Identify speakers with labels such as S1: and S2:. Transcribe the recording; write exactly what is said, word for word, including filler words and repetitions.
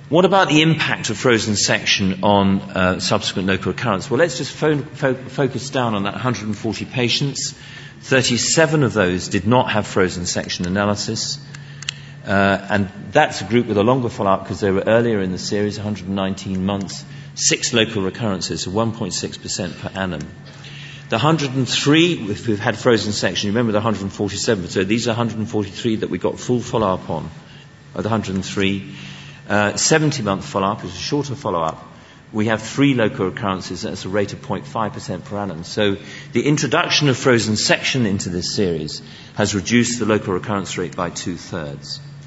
S1: What about the impact of frozen section on uh, subsequent local recurrence? Well, let's just fo- fo- focus down on that one hundred forty patients. thirty-seven of those did not have frozen section analysis. Uh, and that's a group with a longer follow-up because they were earlier in the series, one hundred nineteen months, six local recurrences, so one point six percent per annum. The one hundred three, if we've had frozen section, remember the one hundred forty-seven, so these are one hundred forty-three that we got full follow-up on, of the one hundred three. Uh, seventy-month follow-up is a shorter follow-up. We have three local recurrences at a rate of zero point five percent per annum. So the introduction of frozen section into this series has reduced the local recurrence rate by two-thirds.